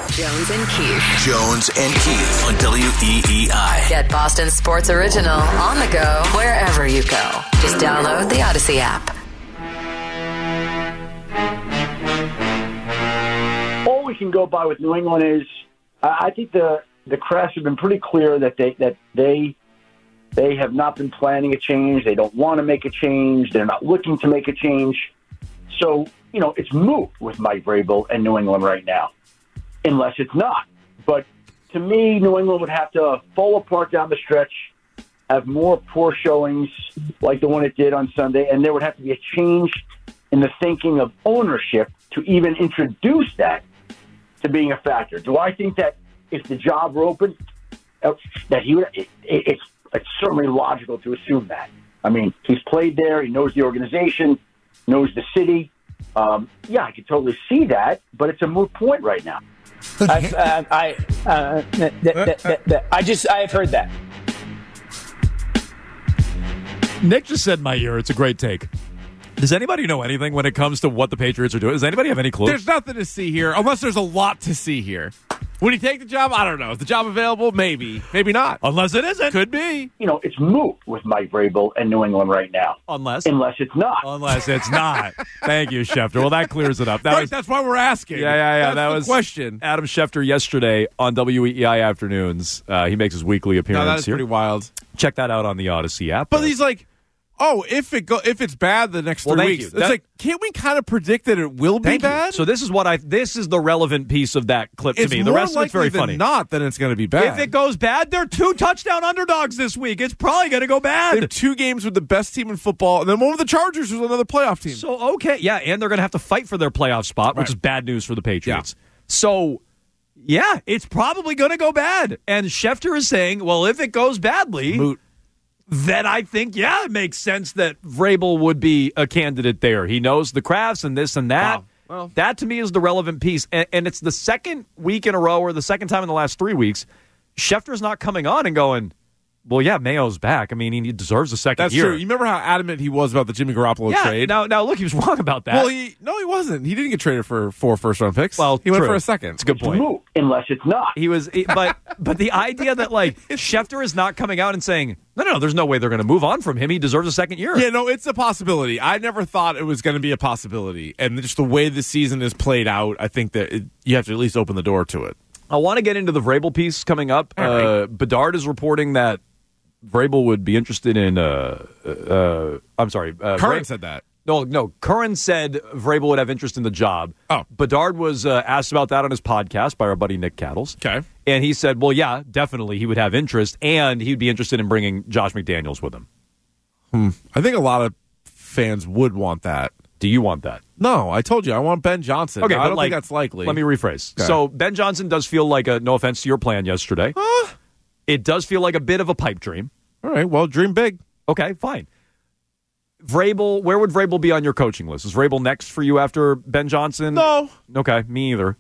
Jones and Keith. Jones and Keith on WEEI. Get Boston Sports Original on the go wherever you go. Just download the Odyssey app. All we can go by with New England is, I think the Crafts have been pretty clear that they have not been planning a change. They don't want to make a change. They're not looking to make a change. So, it's moot with Mike Vrabel and New England right now, unless it's not. But to me, New England would have to fall apart down the stretch, have more poor showings like the one it did on Sunday, and there would have to be a change in the thinking of ownership to even introduce that to being a factor. Do I think that if the job were open, that he would? It's certainly logical to assume that. I mean, he's played there. He knows the organization, knows the city. I could totally see that, but it's a moot point right now. I've heard that. Nick just said in my ear, it's a great take. Does anybody know anything when it comes to what the Patriots are doing? Does anybody have any clue? There's nothing to see here, unless there's a lot to see here. Would he take the job? I don't know. Is the job available? Maybe. Maybe not. Unless it isn't. Could be. It's moot with Mike Vrabel and New England right now. Unless it's not. Unless it's not. Thank you, Schefter. Well, that clears it up. That's why we're asking. Yeah. That's that the was question. Adam Schefter yesterday on WEEI Afternoons. He makes his weekly appearance that's here. Pretty wild. Check that out on the Odyssey app. But he's like, if it's bad the next 3 weeks, it's like, can't we kind of predict that it will be bad? So this is the relevant piece of that clip to me. The rest of it's very funny. Not that it's going to be bad. If it goes bad, they're 2 touchdown underdogs this week. It's probably going to go bad. They have 2 games with the best team in football, and then one with the Chargers, who's another playoff team. So and they're going to have to fight for their playoff spot, which is bad news for the Patriots. Yeah. So. Yeah, it's probably going to go bad. And Schefter is saying, well, if it goes badly, moot. Then I think, it makes sense that Vrabel would be a candidate there. He knows the Crafts and this and that. Wow. Well, that, to me, is the relevant piece. And it's the second week in a row or the second time in the last 3 weeks, Schefter's not coming on and going, well, Mayo's back. I mean, he deserves a second year. That's true. You remember how adamant he was about the Jimmy Garoppolo trade? Now, look, he was wrong about that. Well, he wasn't. He didn't get traded for 4 first-round picks. Well, he went for a second. It's a good point. Moot, unless it's not. He was, but the idea that Schefter is not coming out and saying, no, there's no way they're going to move on from him. He deserves a second year. Yeah, no, it's a possibility. I never thought it was going to be a possibility, and just the way the season is played out, I think that you have to at least open the door to it. I want to get into the Vrabel piece coming up. Right. Bedard is reporting that Vrabel would be interested in. I'm sorry. Curran said that. No. Curran said Vrabel would have interest in the job. Oh. Bedard was asked about that on his podcast by our buddy Nick Cattles. Okay. And he said, well, yeah, definitely he would have interest, and he'd be interested in bringing Josh McDaniels with him. I think a lot of fans would want that. Do you want that? No, I told you I want Ben Johnson. Okay, I don't think that's likely. Let me rephrase. Okay. So Ben Johnson does feel like no offense to your plan yesterday. It does feel like a bit of a pipe dream. All right, well, dream big. Okay, fine. Vrabel, where would Vrabel be on your coaching list? Is Vrabel next for you after Ben Johnson? No. Okay, me either.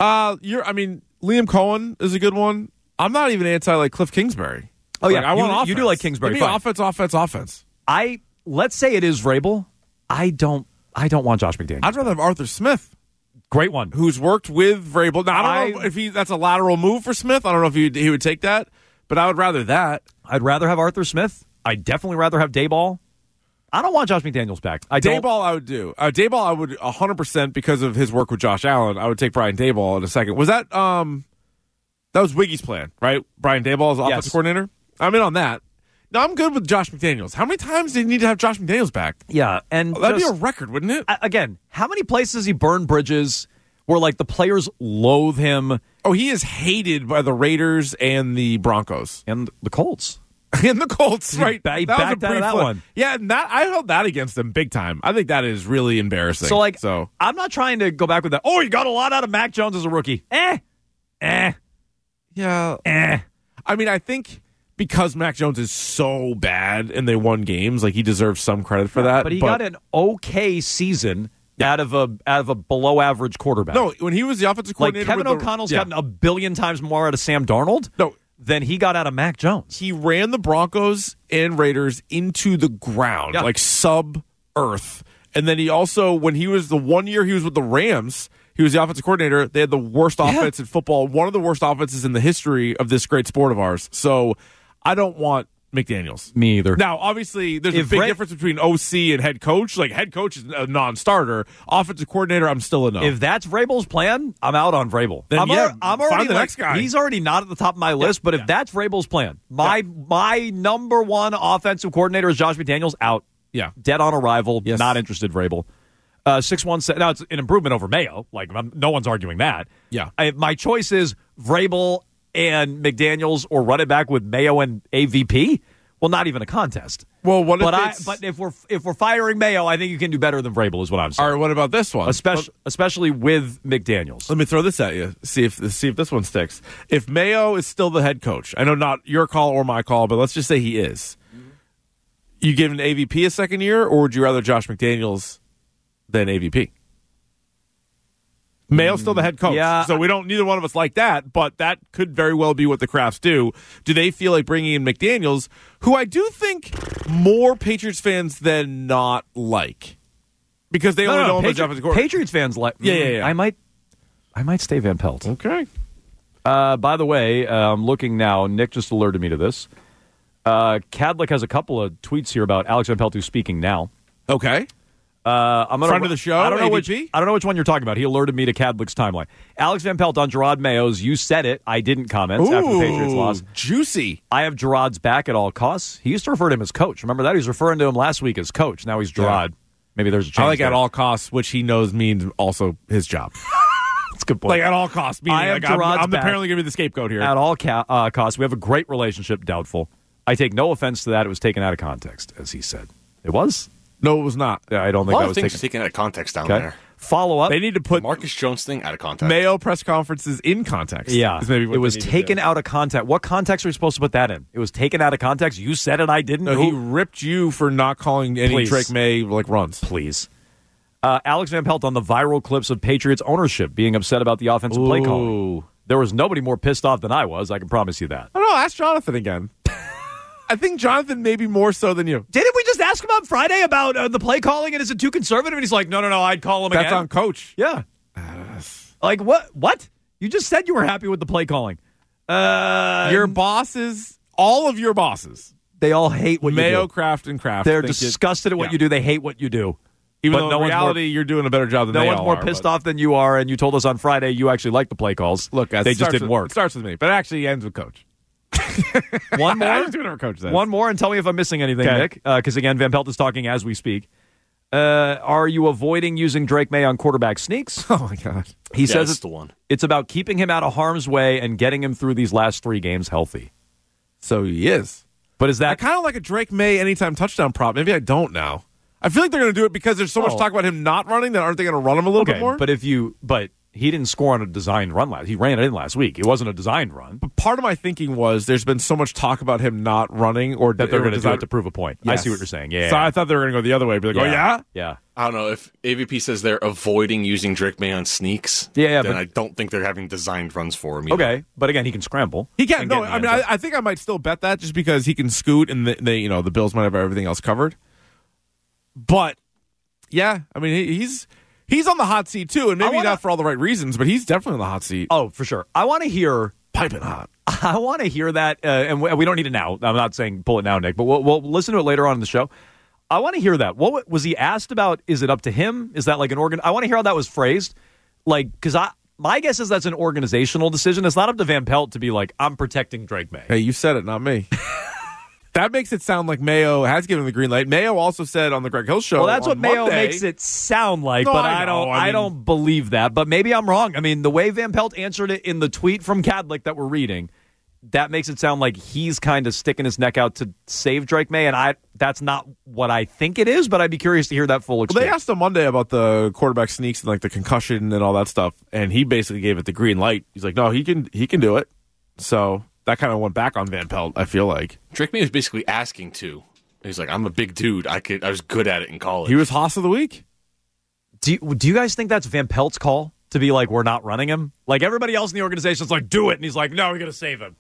Liam Cohen is a good one. I'm not even anti Cliff Kingsbury. Oh, yeah. I want offense. You do like Kingsbury. Give me offense. Let's say it is Vrabel. I don't want Josh McDaniels. I'd rather have Arthur Smith. Great one. Who's worked with Vrabel. Now, I don't know if that's a lateral move for Smith. I don't know if he would take that, but I would rather that. I'd rather have Arthur Smith. I'd definitely rather have Daboll. I don't want Josh McDaniels back. Daboll I would do. Daboll I would 100% because of his work with Josh Allen. I would take Brian Daboll in a second. Was that that was Wiggy's plan, right? Brian Daboll as offensive coordinator? I'm in on that. No, I'm good with Josh McDaniels. How many times do you need to have Josh McDaniels back? Yeah, and that'd be a record, wouldn't it? Again, how many places has he burned bridges where the players loathe him? Oh, he is hated by the Raiders and the Broncos and the Colts. And the Colts, right? He backed out of that one. Yeah, and I held that against them big time. I think that is really embarrassing. So I'm not trying to go back with that. Oh, you got a lot out of Mac Jones as a rookie. Yeah. I mean, I think because Mac Jones is so bad and they won games, he deserves some credit for that. But he got an okay season out of a below average quarterback. No, when he was the offensive coordinator, Kevin O'Connell's gotten a billion times more out of Sam Darnold. No. Than he got out of Mac Jones. He ran the Broncos and Raiders into the ground, sub-earth. And then he also, when he was the 1 year he was with the Rams, He was the offensive coordinator. They had the worst offense in football, one of the worst offenses in the history of this great sport of ours. So I don't want McDaniels. Me either. Now, obviously, there's a big difference between OC and head coach. Like, head coach is a non-starter. Offensive coordinator, I'm still a no. If that's Vrabel's plan, I'm out on Vrabel. Then, I'm already find the next guy. He's already not at the top of my list, but if that's Vrabel's plan, my number one offensive coordinator is Josh McDaniels, out. Yeah. Dead on arrival, Yes. not interested, Vrabel. 617. Now, it's an improvement over Mayo. Like, no one's arguing that. Yeah. My choice is Vrabel and McDaniels, or run it back with Mayo and AVP. Well, not even a contest. Well, what if but if we're firing Mayo, I think you can do better than Vrabel, is what I'm saying. All right, what about this one? Especially with McDaniels. Let me throw this at you. See if this one sticks. If Mayo is still the head coach, I know not your call or my call, but let's just say he is. You give an AVP a second year, or would you rather Josh McDaniels than AVP? Mayo's still the head coach, so neither one of us like that, but that could very well be what the Crafts do. Do they feel like bringing in McDaniels, who I do think more Patriots fans than not like? Because they only know him as offensive coordinator. Patriots fans like... Yeah. I might stay Van Pelt. Okay. By the way, I'm looking now. Nick just alerted me to this. Cadlick has a couple of tweets here about Alex Van Pelt, who's speaking now. Okay. I'm gonna Friend of the show, I don't know AVP? which one you're talking about. He alerted me to Cadlick's timeline. Alex Van Pelt on Gerard Mayo's. You said it. I didn't comment after the Patriots lost. Juicy. I have Gerard's back at all costs. He used to refer to him as coach. Remember that? He was referring to him last week as coach. Now he's Gerard. Yeah. Maybe there's a change. I like there. at all costs, which he knows means also his job. That's a good point. Like at all costs. Meaning, I have Gerard's I'm back apparently going to be the scapegoat here. At all costs. We have a great relationship. Doubtful. I take no offense to that. It was taken out of context, as he said. It was? No, it was not. I don't think a lot that of was things taken out of context down Okay. there. Follow up. They need to put Marcus Jones thing out of context. Mayo press conferences in context. Yeah. is maybe what it was they need to taken do. out of context. What context are we supposed to put that in? It was taken out of context. You said it. I didn't. No, he ripped you for not calling any Please. Drake May like runs. Please. Alex Van Pelt on the viral clips of Patriots ownership being upset about the offensive play calling. There was nobody more pissed off than I was. I can promise you that. I don't know. Ask Jonathan again. I think Jonathan maybe more so than you. Didn't we just ask him on Friday about the play calling, and is it too conservative? And he's like, no, I'd call him again. That's on coach. Yeah. Like, what? You just said you were happy with the play calling. Your bosses, all of your bosses, they all hate what Mayo, you do. Kraft, and Kraft. They're disgusted at what you do. They hate what you do. Even but though in reality, you're doing a better job than they are. No one's more pissed off than you are, and you told us on Friday you actually like the play calls. Look, guys, they just didn't work. It starts with me, but it actually ends with coach. One more? I just do whatever coach says. One more, and tell me if I'm missing anything, Okay. Nick. Because, again, Van Pelt is talking as we speak. Are you avoiding using Drake May on quarterback sneaks? Oh, my God. He says it's the one. It's about keeping him out of harm's way and getting him through these last 3 games healthy. So he is. But is that... I kind of like a Drake May anytime touchdown prop. Maybe I don't now. I feel like they're going to do it because there's so much talk about him not running that aren't they going to run him a little bit more? But he didn't score on a designed run last. He ran it in last week. It wasn't a designed run. But part of my thinking was there's been so much talk about him not running or That they're going to do design it to prove a point. Yes. I see what you're saying. Yeah. So I thought they were going to go the other way. Be like, oh, yeah? Yeah. I don't know. If AVP says they're avoiding using Drake May on sneaks, then I don't think they're having designed runs for him either. Okay. But again, he can scramble. He can. No, I mean, I think I might still bet that just because he can scoot and the Bills might have everything else covered. But, yeah, I mean, he's on the hot seat, too, and maybe not for all the right reasons, but he's definitely on the hot seat. Oh, for sure. I want to hear... Piping hot. I want to hear that, and we don't need it now. I'm not saying pull it now, Nick, but we'll listen to it later on in the show. I want to hear that. What was he asked about? Is it up to him? Is that like an organ? I want to hear how that was phrased. Like, because my guess is that's an organizational decision. It's not up to Van Pelt to be like, I'm protecting Drake May. Hey, you said it, not me. That makes it sound like Mayo has given the green light. Mayo also said on the Greg Hill show. Well, that's what Mayo Monday, makes it sound like, No, but I I don't believe that. But maybe I'm wrong. I mean, the way Van Pelt answered it in the tweet from Cadlick that we're reading, that makes it sound like he's kind of sticking his neck out to save Drake May, and that's not what I think it is, but I'd be curious to hear that full exchange. Well, they asked him Monday about the quarterback sneaks and like the concussion and all that stuff, and he basically gave it the green light. He's like, no, he can do it. So that kind of went back on Van Pelt, I feel like. Drake May was basically asking to. He's like, I'm a big dude. I was good at it in college. He was Haas of the week. Do you guys think that's Van Pelt's call to be like, we're not running him? Like everybody else in the organization's like, do it, and he's like, no, we got to save him.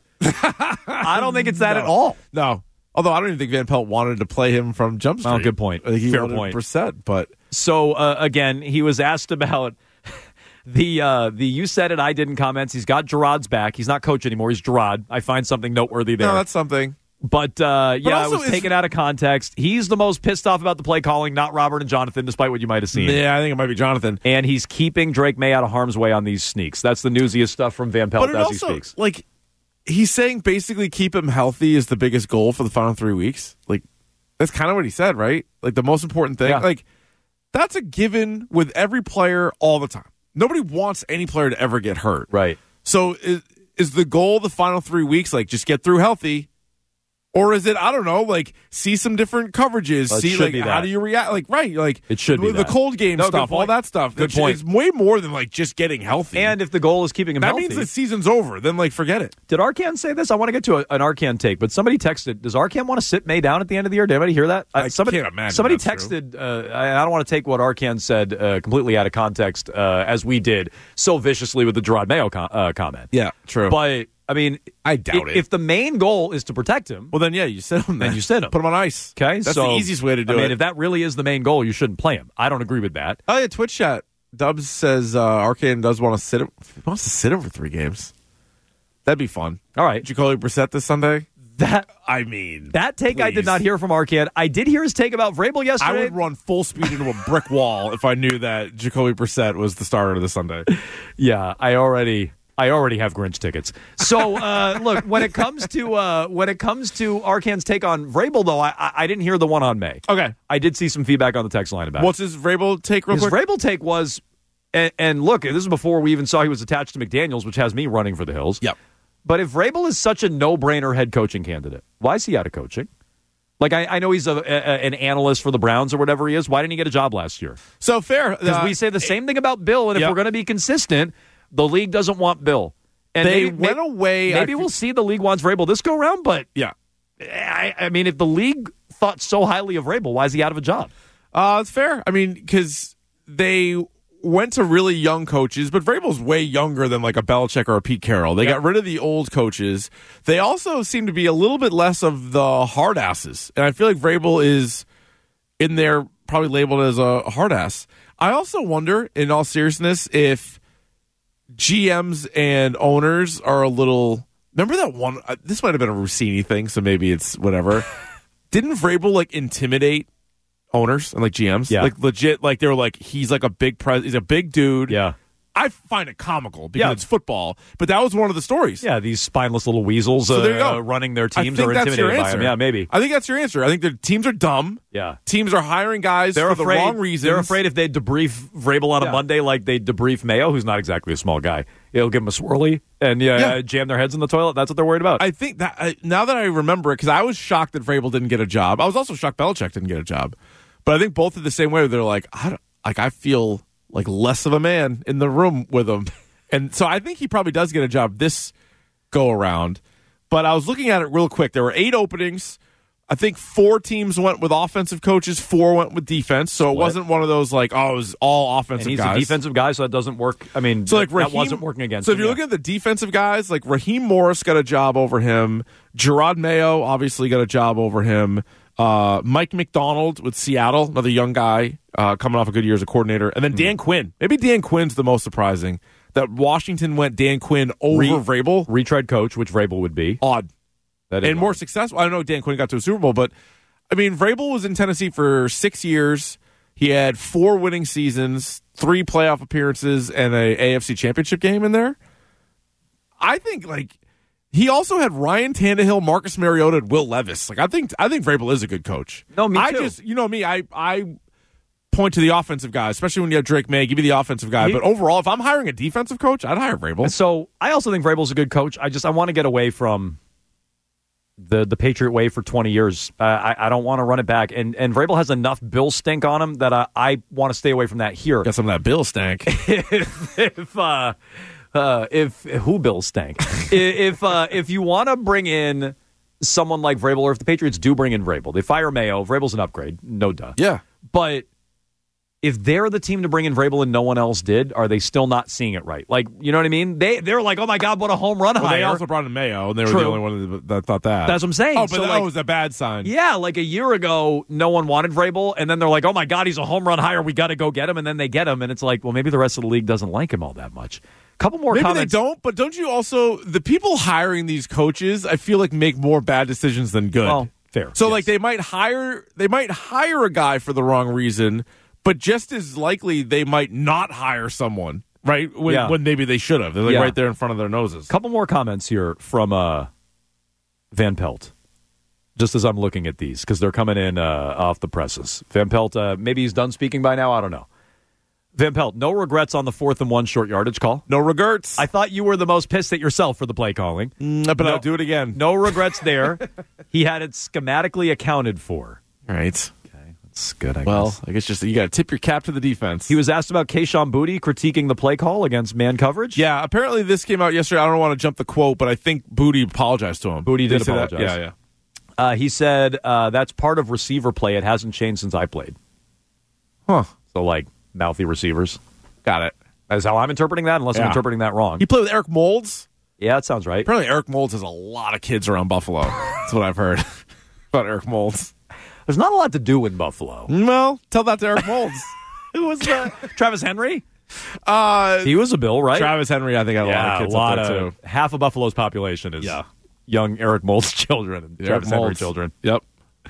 I don't think it's that at all. No. Although I don't even think Van Pelt wanted to play him from Jump Street. Oh, good point. I think he Fair wanted point. Brissett, but So, again, he was asked about The you said it, I didn't comments. He's got Gerard's back. He's not coach anymore. He's Gerard. I find something noteworthy there. No, that's something. But it also was taken out of context. He's the most pissed off about the play calling, not Robert and Jonathan, despite what you might have seen. Yeah, I think it might be Jonathan. And he's keeping Drake May out of harm's way on these sneaks. That's the newsiest stuff from Van Pelt as he speaks. Like, he's saying basically keep him healthy is the biggest goal for the final 3 weeks. Like, that's kind of what he said, right? Like, the most important thing. Yeah. Like, that's a given with every player all the time. Nobody wants any player to ever get hurt. Right. So is the goal the final 3 weeks, like, just get through healthy? Or is it, I don't know, like, see some different coverages, see, like, how do you react? Like, right, like, it should be the cold game stuff, all that stuff. Good point. It's way more than, like, just getting healthy. And if the goal is keeping him healthy. That means the season's over. Then, like, forget it. Did Arcan say this? I want to get to an Arcan take, but somebody texted, does Arcan want to sit May down at the end of the year? Did anybody hear that? I can't imagine Somebody that's texted, I don't want to take what Arcan said completely out of context, as we did so viciously with the Gerard Mayo comment. Yeah, true. But, I mean, I doubt it. If the main goal is to protect him, well, then, yeah, you sit him. Then you sit him. Put him on ice. Okay, that's so the easiest way to do it. I mean, if that really is the main goal, you shouldn't play him. I don't agree with that. Oh, yeah, Twitch chat. Dubs says Arcan does want to sit him. He wants to sit him for 3 games. That'd be fun. All right. Jacoby Brissett this Sunday? That take please. I did not hear from Arcan. I did hear his take about Vrabel yesterday. I would run full speed into a brick wall if I knew that Jacoby Brissett was the starter this Sunday. Yeah, I already have Grinch tickets. So look, when it comes to Arcan's take on Vrabel, though, I didn't hear the one on May. Okay, I did see some feedback on the text line about What's his Vrabel take real quick? His Vrabel take was, and look, this is before we even saw he was attached to McDaniels, which has me running for the hills. Yep. But if Vrabel is such a no-brainer head coaching candidate, why is he out of coaching? Like, I know he's an analyst for the Browns or whatever he is. Why didn't he get a job last year? So fair. Because we say the same thing about Bill, and if we're going to be consistent, the league doesn't want Bill. And they went away. Maybe we'll see the league wants Vrabel this go around, but yeah, I mean, if the league thought so highly of Vrabel, why is he out of a job? It's fair. I mean, because they went to really young coaches, but Vrabel's way younger than like a Belichick or a Pete Carroll. They got rid of the old coaches. They also seem to be a little bit less of the hard asses. And I feel like Vrabel is in there probably labeled as a hard ass. I also wonder, in all seriousness, if GMs and owners are a little... Remember that one? This might have been a Rossini thing, so maybe it's whatever. Didn't Vrabel like intimidate owners and like GMs? Yeah. Like legit, like they were like, he's like a big he's a big dude. Yeah. I find it comical because it's football, but that was one of the stories. Yeah, these spineless little weasels so there you go. Running their teams are intimidated by them. Yeah, maybe. I think that's your answer. I think the teams are dumb. Yeah. Teams are hiring guys for the wrong reasons. They're afraid if they debrief Vrabel on a Monday like they debrief Mayo, who's not exactly a small guy, it'll give them a swirly and jam their heads in the toilet. That's what they're worried about. I think that now that I remember it, because I was shocked that Vrabel didn't get a job. I was also shocked Belichick didn't get a job. But I think both are the same way. They're like, I feel like less of a man in the room with him. And so I think he probably does get a job this go around. But I was looking at it real quick. There were 8 openings. I think 4 teams went with offensive coaches, 4 went with defense. So it wasn't one of those like, it was all offensive and he's guys. a defensive guy, so that doesn't work. I mean, so like that wasn't working against him. So if you're looking at the defensive guys, like Raheem Morris got a job over him. Gerard Mayo obviously got a job over him. Mike McDonald with Seattle, another young guy coming off a good year as a coordinator. And then Dan Quinn. Maybe Dan Quinn's the most surprising. That Washington went Dan Quinn over Vrabel. Retread coach, which Vrabel would be. Odd. That is and more successful. I don't know if Dan Quinn got to a Super Bowl, but I mean, Vrabel was in Tennessee for 6 years. He had 4 winning seasons, 3 playoff appearances, and a AFC Championship game in there. I think like he also had Ryan Tannehill, Marcus Mariota, and Will Levis. Like I think Vrabel is a good coach. No, me too. You know me, I point to the offensive guy, especially when you have Drake May. Give me the offensive guy. But overall, if I'm hiring a defensive coach, I'd hire Vrabel. So I also think Vrabel's a good coach. I want to get away from the Patriot way for 20 years. I don't want to run it back. And Vrabel has enough Bill stink on him that I want to stay away from that here. Got some of that Bill stank. If who Bill stank? if you want to bring in someone like Vrabel, or if the Patriots do bring in Vrabel, they fire Mayo. Vrabel's an upgrade, no duh. Yeah, but if they're the team to bring in Vrabel and no one else did, are they still not seeing it right? Like, you know what I mean? They're like, oh my God, what a home run hire. They also brought in Mayo, and they were True. the only one that thought that. That's what I'm saying. Oh, but So, that like, was a bad sign. yeah, like a year ago, no one wanted Vrabel, and then they're like, oh my God, he's a home run hire. We got to go get him. And then they get him, and it's like, well, maybe the rest of the league doesn't like him all that much. Couple more Maybe comments. they don't, but don't you also, the people hiring these coaches, I feel like make more bad decisions than good. Well, fair. So yes. like they might hire a guy for the wrong reason, but just as likely they might not hire someone, right? When maybe they should have. They're like right there in front of their noses. Couple more comments here from Van Pelt. Just as I'm looking at these, because they're coming in off the presses. Van Pelt, maybe he's done speaking by now. I don't know. Van Pelt, no regrets on the 4th and 1 short yardage call. No regrets. I thought you were the most pissed at yourself for the play calling. But I'll do it again. No regrets there. He had it schematically accounted for. Right. Okay, that's good, I Well, guess. I guess just you got to tip your cap to the defense. He was asked about Kayshon Boutte critiquing the play call against man coverage. Yeah, apparently this came out yesterday. I don't want to jump the quote, but I think Boutte apologized to him. Boutte did They say that. apologize. Yeah. He said that's part of receiver play. It hasn't changed since I played. Huh. So, like, mouthy receivers. Got it. That's how I'm interpreting that, unless I'm Yeah. interpreting that wrong. He played with Eric Moulds. Yeah, that sounds right. Apparently Eric Moulds has a lot of kids around Buffalo. That's what I've heard about Eric Moulds. There's not a lot to do in Buffalo. Well, tell that to Eric Moulds. Who was that? Travis Henry? Uh, He was a Bill, right? Travis Henry, I think, had a lot of kids up there, too. Half of Buffalo's population is young Eric Moulds children and Travis Henry Moulds. children. Yep.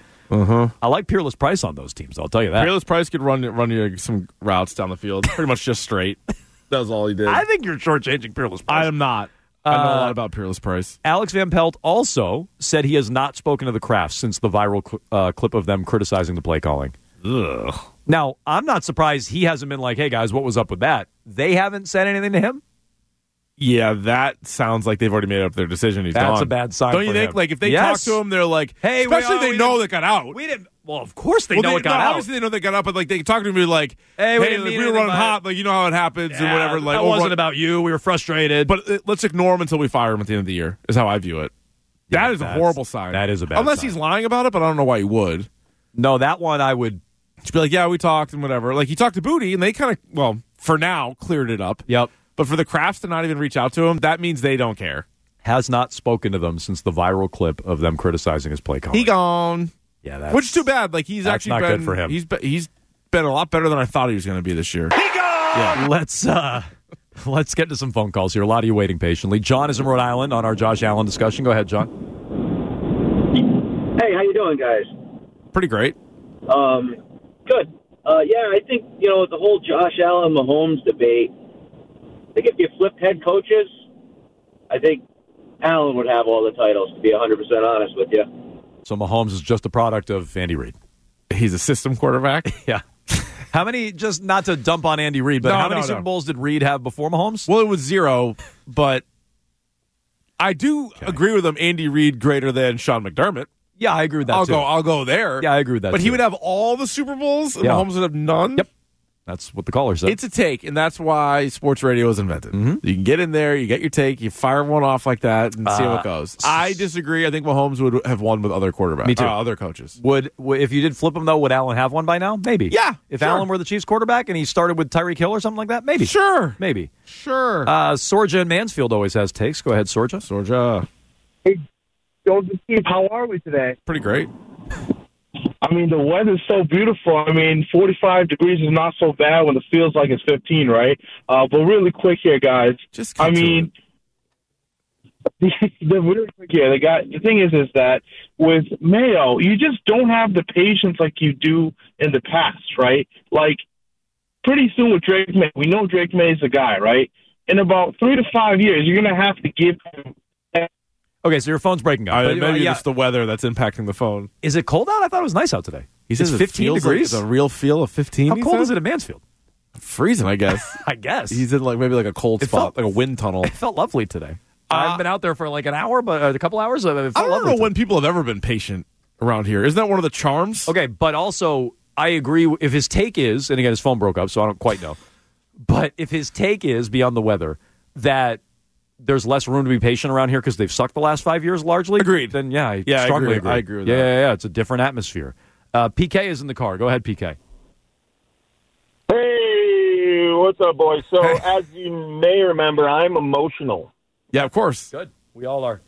I like Peerless Price on those teams, I'll tell you that. Peerless Price could run you some routes down the field. Pretty much just straight. That was all he did. I think you're shortchanging Peerless Price. I am not. I know a lot about Peerless Price. Alex Van Pelt also said he has not spoken to the Crafts since the viral clip of them criticizing the play calling. Ugh. Now, I'm not surprised he hasn't been like, hey, guys, what was up with that? They haven't said anything to him? Yeah, that sounds like they've already made up their decision. He's That's gone. a bad sign Don't you for think? him. Like, if they Yes. talk to him, they're like, Hey, especially we they know didn't- that got out. We didn't. Well, of course they know it got out. Obviously, they know they got out, but like they can talk to him and be like, Hey, we hey, didn't like, mean we were anything running by hot, like you know how it happens and whatever. Like, that wasn't about you. We were frustrated. But let's ignore him until we fire him at the end of the year. Is how I view it. Yeah, that is a that's- horrible sign. that is a bad Unless sign. he's lying about it, but I don't know why he would. No, that one I would. Just be like, yeah, we talked and whatever. Like he talked to Boutte, and they kind of, well, for now, cleared it up. Yep. But for the Crafts to not even reach out to him, that means they don't care. Has not spoken to them since the viral clip of them criticizing his play calling. He gone. Yeah, that's, Which is too bad. Like he's that's actually not been, good for him. He's been a lot better than I thought he was going to be this year. Let's get to some phone calls here. A lot of you waiting patiently. John is in Rhode Island on our Josh Allen discussion. Go ahead, John. Hey, how you doing, guys? Pretty great. Good. Yeah, I think, the whole Josh Allen Mahomes debate, I think if you flipped head coaches, I think Allen would have all the titles, to be 100% honest with you. So Mahomes is just a product of Andy Reid. He's a system quarterback. Yeah. How many, just not to dump on Andy Reid, but No, how many no, Super no. Bowls did Reid have before Mahomes? Well, it was 0, but I do agree with him. Andy Reid greater than Sean McDermott. Yeah, I agree with that I'll too. I'll go there. Yeah, I agree with that But too. he would have all the Super Bowls, and Yeah. Mahomes would have none. Yep. That's what the caller said. It's a take, and that's why sports radio was invented. Mm-hmm. You can get in there, you get your take, you fire one off like that, and see how it goes. I disagree. I think Mahomes would have won with other quarterbacks. Me too. Other coaches. Would if you did flip him though, would Allen have one by now? Maybe. Yeah, If sure. Allen were the Chiefs quarterback and he started with Tyreek Hill or something like that, maybe. Sure. Maybe. Sure. Sorja in Mansfield always has takes. Go ahead, Sorja. Sorja. Golden Steve, how are we today? Pretty great. I mean, the weather's so beautiful. I mean, 45 degrees is not so bad when it feels like it's 15, right? But really quick here, guys. Just I cut to mean, really quick here. The thing is that with Mayo, you just don't have the patience like you do in the past, right? Like, pretty soon with Drake May, we know Drake May is the guy, right? In about 3 to 5 years, you're going to have to give him. Okay, so your phone's breaking up. But, Maybe yeah. it's the weather that's impacting the phone. Is it cold out? I thought it was nice out today. He says it's it 15 feels like degrees. it's a real feel of 15. How cold is it in Mansfield? Freezing, I guess. I guess. He's in maybe a cold It spot, felt- like a wind tunnel. It felt lovely today. I've been out there for like an hour, but a couple hours. It felt I don't lovely know when people have ever been patient around here. Isn't that one of the charms? Okay, but also I agree. If his take is, and again, his phone broke up, so I don't quite know. But if his take is beyond the weather that there's less room to be patient around here because they've sucked the last 5 years largely. Agreed. Then yeah, I Yeah, I strongly agree. I agree with yeah, that. Yeah, yeah. It's a different atmosphere. PK is in the car. Go ahead, PK. you? What's up, boys? So, as you may remember, I'm emotional. Yeah, of course. Good. We all are.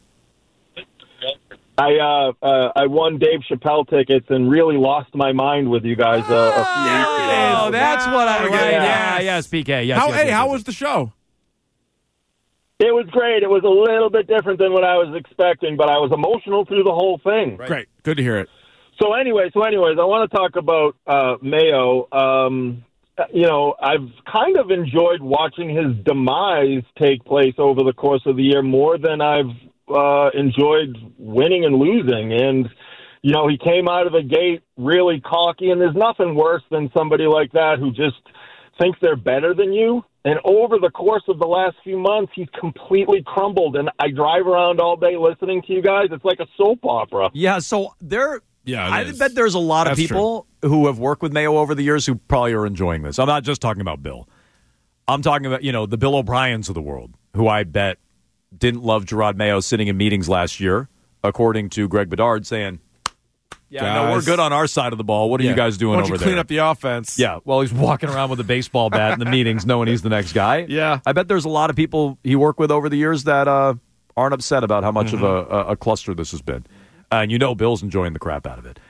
I won Dave Chappelle tickets and really lost my mind with you guys a few weeks ago. Oh, that's what I like. Yeah, yes, PK. Yes, How was the show? It was great. It was a little bit different than what I was expecting, but I was emotional through the whole thing. Right. Great. Good to hear it. So anyways, I want to talk about Mayo. I've kind of enjoyed watching his demise take place over the course of the year more than I've enjoyed winning and losing. And, he came out of the gate really cocky, and there's nothing worse than somebody like that who just thinks they're better than you. And over the course of the last few months, he's completely crumbled. And I drive around all day listening to you guys. It's like a soap opera. Yeah, so I is. bet there's a lot of people who have worked with Mayo over the years who probably are enjoying this. I'm not just talking about Bill. I'm talking about, the Bill O'Briens of the world, who I bet didn't love Gerard Mayo sitting in meetings last year, according to Greg Bedard, saying, no, we're good on our side of the ball. What are you guys doing over there? Clean up the offense. Yeah, well, he's walking around with a baseball bat in the meetings knowing he's the next guy. Yeah. I bet there's a lot of people he worked with over the years that aren't upset about how much of a cluster this has been. And Bill's enjoying the crap out of it.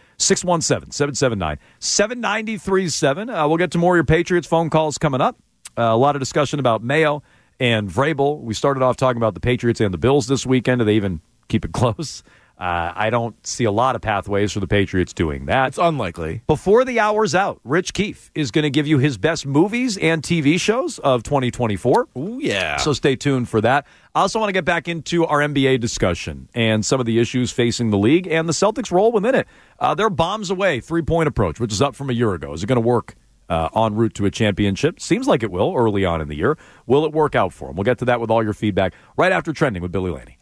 617-779-7937. We'll get to more of your Patriots phone calls coming up. A lot of discussion about Mayo and Vrabel. We started off talking about the Patriots and the Bills this weekend. Do they even keep it close? I don't see a lot of pathways for the Patriots doing that. It's unlikely. Before the hour's out, Rich Keefe is going to give you his best movies and TV shows of 2024. Oh, yeah. So stay tuned for that. I also want to get back into our NBA discussion and some of the issues facing the league and the Celtics' role within it. They're bombs away, three-point approach, which is up from a year ago. Is it going to work en route to a championship? Seems like it will early on in the year. Will it work out for them? We'll get to that with all your feedback right after Trending with Billy Laney.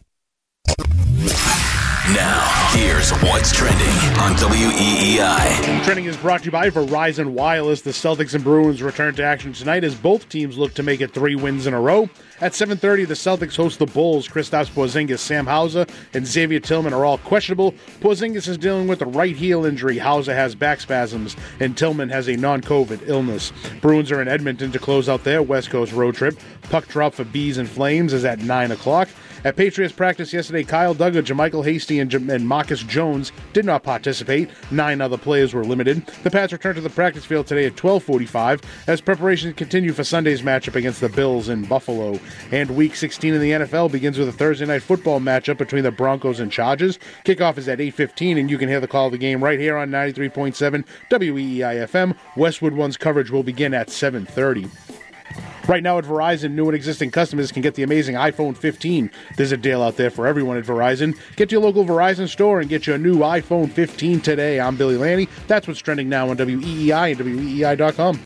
Now, here's what's trending on WEEI. Trending is brought to you by Verizon Wireless. The Celtics and Bruins return to action tonight as both teams look to make it 3 wins in a row. At 7:30, the Celtics host the Bulls. Kristaps Porzingis, Sam Hauser, and Xavier Tillman are all questionable. Porzingis is dealing with a right heel injury. Hauser has back spasms, and Tillman has a non-COVID illness. Bruins are in Edmonton to close out their West Coast road trip. Puck drop for Bees and Flames is at 9 o'clock. At Patriots practice yesterday, Kyle Duggar, JaMychal Hasty, and Marcus Jones did not participate. 9 other players were limited. The Pats return to the practice field today at 12:45 as preparations continue for Sunday's matchup against the Bills in Buffalo. And Week 16 in the NFL begins with a Thursday night football matchup between the Broncos and Chargers. Kickoff is at 8:15, and you can hear the call of the game right here on 93.7 WEEI-FM. Westwood One's coverage will begin at 7:30. Right now at Verizon, new and existing customers can get the amazing iPhone 15. There's a deal out there for everyone at Verizon. Get to your local Verizon store and get your new iPhone 15 today. I'm Billy Laney. That's what's trending now on WEEI and WEEI.com.